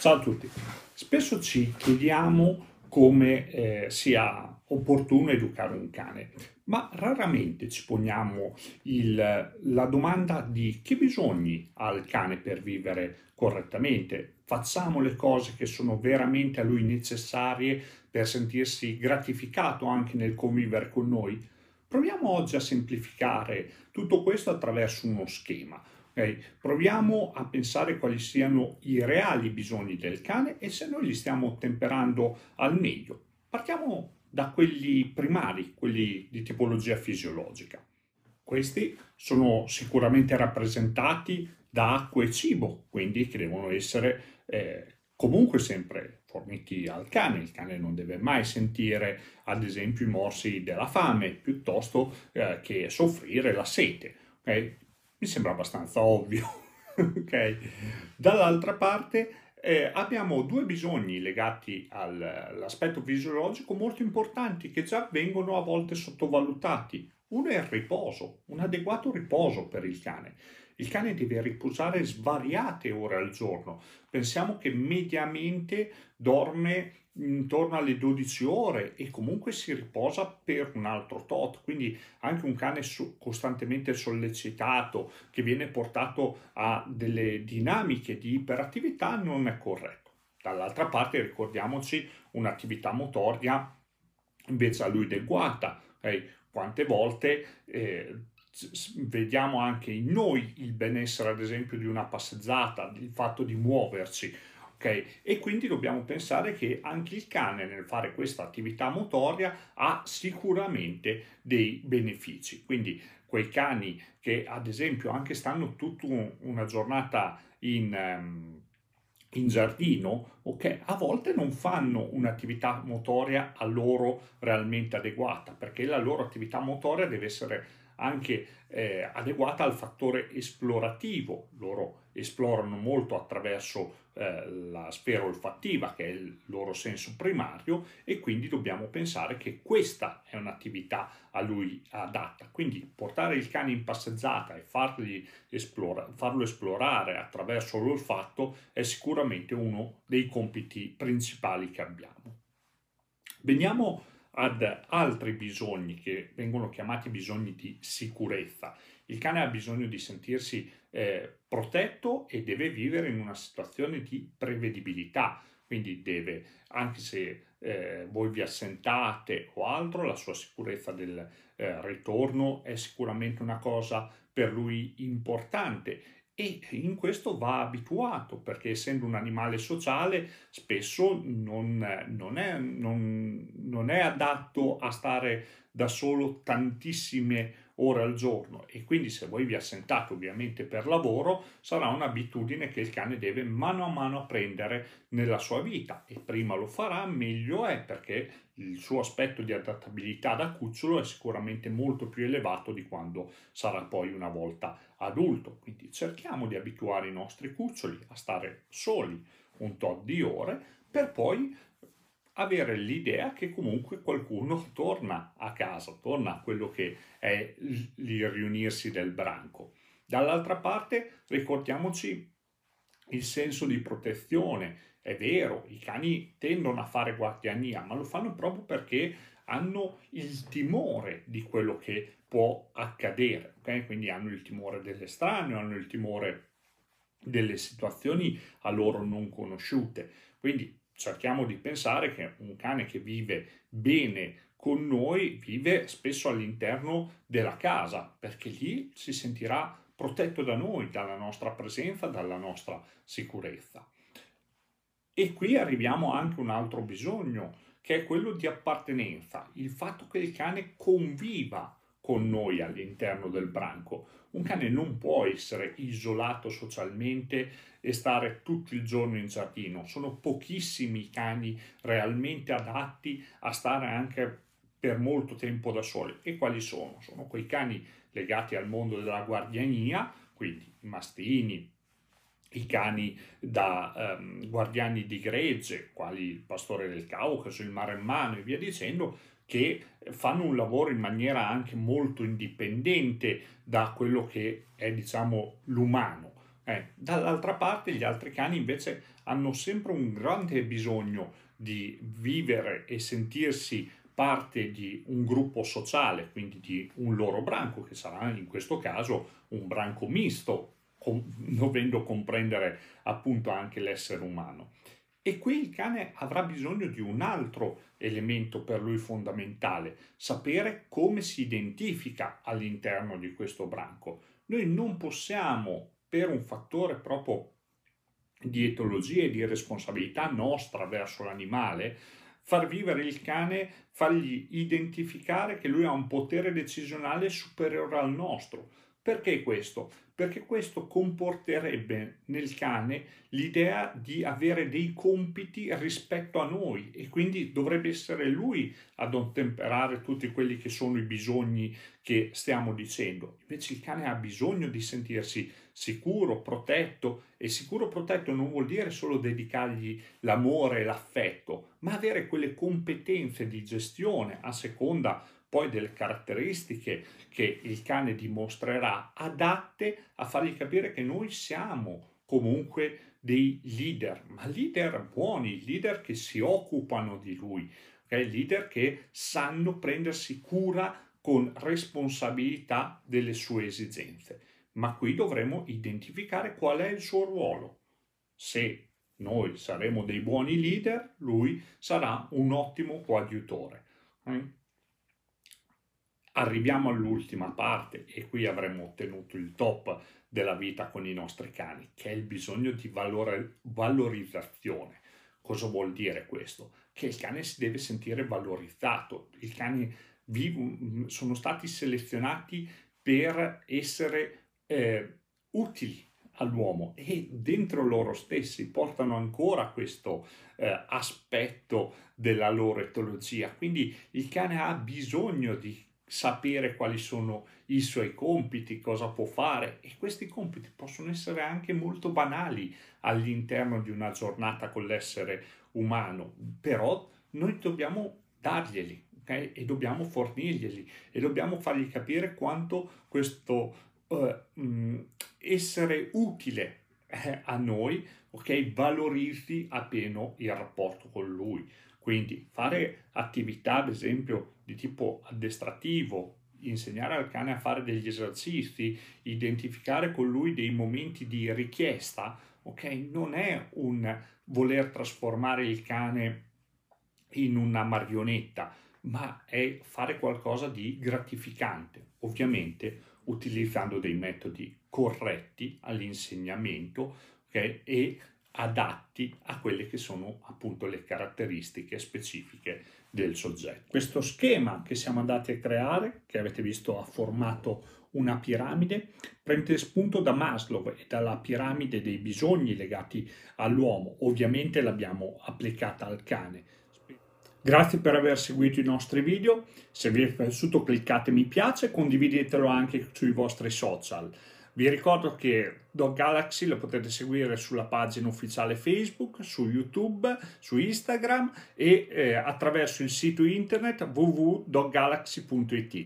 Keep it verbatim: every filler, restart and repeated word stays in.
Ciao a tutti. Spesso ci chiediamo come eh, sia opportuno educare un cane, ma raramente ci poniamo il- la domanda di che bisogni ha il cane per vivere correttamente. Facciamo le cose che sono veramente a lui necessarie per sentirsi gratificato anche nel convivere con noi? Proviamo oggi a semplificare tutto questo attraverso uno schema. Ok? Proviamo a pensare quali siano i reali bisogni del cane e se noi li stiamo temperando al meglio. Partiamo da quelli primari, quelli di tipologia fisiologica. Questi sono sicuramente rappresentati da acqua e cibo, quindi che devono essere eh, comunque sempre forniti al cane. Il cane non deve mai sentire, ad esempio, i morsi della fame, piuttosto eh, che soffrire la sete. Ok? Mi sembra abbastanza ovvio. Ok? Dall'altra parte eh, abbiamo due bisogni legati al- all'aspetto fisiologico molto importanti che già vengono a volte sottovalutati. Uno è il riposo, un adeguato riposo per il cane. Il cane deve riposare svariate ore al giorno. Pensiamo che mediamente dorme intorno alle dodici ore e comunque si riposa per un altro tot. Quindi anche un cane so- costantemente sollecitato, che viene portato a delle dinamiche di iperattività, non è corretto. Dall'altra parte ricordiamoci un'attività motoria invece a lui adeguata. Ok? Quante volte eh, vediamo anche in noi il benessere, ad esempio, di una passeggiata, il fatto di muoverci. Ok? E quindi dobbiamo pensare che anche il cane nel fare questa attività motoria ha sicuramente dei benefici. Quindi quei cani che ad esempio anche stanno tutta una giornata in, ehm, in giardino, ok, a volte non fanno un'attività motoria a loro realmente adeguata, perché la loro attività motoria deve essere anche eh, adeguata al fattore esplorativo. Loro esplorano molto attraverso eh, la sfera olfattiva, che è il loro senso primario, e quindi dobbiamo pensare che questa è un'attività a lui adatta. Quindi portare il cane in passeggiata e fargli esplora- farlo esplorare attraverso l'olfatto è sicuramente uno dei compiti principali che abbiamo. Veniamo ad altri bisogni che vengono chiamati bisogni di sicurezza. Il cane ha bisogno di sentirsi eh, protetto e deve vivere in una situazione di prevedibilità, quindi deve, anche se eh, voi vi assentate o altro, la sua sicurezza del eh, ritorno è sicuramente una cosa per lui importante e in questo va abituato perché essendo un animale sociale spesso non, non è, non, non è adatto a stare da solo tantissime ore al giorno e quindi se voi vi assentate ovviamente per lavoro sarà un'abitudine che il cane deve mano a mano apprendere nella sua vita e prima lo farà meglio è perché il suo aspetto di adattabilità da cucciolo è sicuramente molto più elevato di quando sarà poi una volta adulto. Quindi cerchiamo di abituare i nostri cuccioli a stare soli un tot di ore per poi avere l'idea che comunque qualcuno torna a casa, torna a quello che è il riunirsi del branco. Dall'altra parte ricordiamoci il senso di protezione. È vero, i cani tendono a fare guardiania, ma lo fanno proprio perché hanno il timore di quello che può accadere, ok? Quindi hanno il timore dell'estraneo, hanno il timore delle situazioni a loro non conosciute. Quindi cerchiamo di pensare che un cane che vive bene con noi vive spesso all'interno della casa, perché lì si sentirà protetto da noi, dalla nostra presenza, dalla nostra sicurezza. E qui arriviamo anche a un altro bisogno, che è quello di appartenenza, il fatto che il cane conviva con noi all'interno del branco. Un cane non può essere isolato socialmente e stare tutto il giorno in giardino. Sono pochissimi i cani realmente adatti a stare anche per molto tempo da soli. E quali sono? Sono quei cani legati al mondo della guardiania, quindi i mastini, i cani da ehm, guardiani di gregge, quali il pastore del Caucaso, il maremmano e via dicendo, che fanno un lavoro in maniera anche molto indipendente da quello che è, diciamo, l'umano. Eh, dall'altra parte gli altri cani invece hanno sempre un grande bisogno di vivere e sentirsi parte di un gruppo sociale, quindi di un loro branco, che sarà in questo caso un branco misto, com- dovendo comprendere appunto anche l'essere umano. E qui il cane avrà bisogno di un altro elemento per lui fondamentale, sapere come si identifica all'interno di questo branco. Noi non possiamo, per un fattore proprio di etologia e di responsabilità nostra verso l'animale, far vivere il cane, fargli identificare che lui ha un potere decisionale superiore al nostro. Perché questo? Perché questo comporterebbe nel cane l'idea di avere dei compiti rispetto a noi e quindi dovrebbe essere lui ad ottemperare tutti quelli che sono i bisogni che stiamo dicendo. Invece il cane ha bisogno di sentirsi sicuro, protetto, e sicuro protetto non vuol dire solo dedicargli l'amore e l'affetto, ma avere quelle competenze di gestione a seconda poi delle caratteristiche che il cane dimostrerà, adatte a fargli capire che noi siamo comunque dei leader, ma leader buoni, leader che si occupano di lui, okay? Leader che sanno prendersi cura con responsabilità delle sue esigenze. Ma qui dovremo identificare qual è il suo ruolo. Se noi saremo dei buoni leader, lui sarà un ottimo coadiutore. Arriviamo all'ultima parte e qui avremo ottenuto il top della vita con i nostri cani, che è il bisogno di valore, valorizzazione. Cosa vuol dire questo? Che il cane si deve sentire valorizzato. I cani vivo, sono stati selezionati per essere eh, utili all'uomo e dentro loro stessi portano ancora questo eh, aspetto della loro etologia. Quindi il cane ha bisogno di sapere quali sono i suoi compiti, cosa può fare, e questi compiti possono essere anche molto banali all'interno di una giornata con l'essere umano, però noi dobbiamo darglieli, okay? E dobbiamo fornirglieli e dobbiamo fargli capire quanto questo uh, mh, essere utile eh, a noi, ok, valorizzi appieno il rapporto con lui. Quindi fare attività, ad esempio, di tipo addestrativo, insegnare al cane a fare degli esercizi, identificare con lui dei momenti di richiesta, ok? Non è un voler trasformare il cane in una marionetta, ma è fare qualcosa di gratificante, ovviamente utilizzando dei metodi corretti all'insegnamento, ok? E adatti a quelle che sono appunto le caratteristiche specifiche del soggetto. Questo schema che siamo andati a creare, che avete visto ha formato una piramide, prende spunto da Maslow e dalla piramide dei bisogni legati all'uomo. Ovviamente l'abbiamo applicata al cane. Grazie per aver seguito i nostri video. Se vi è piaciuto cliccate mi piace e condividetelo anche sui vostri social. Vi ricordo che Dog Galaxy lo potete seguire sulla pagina ufficiale Facebook, su YouTube, su Instagram e eh, attraverso il sito internet w w w punto dog galaxy punto it.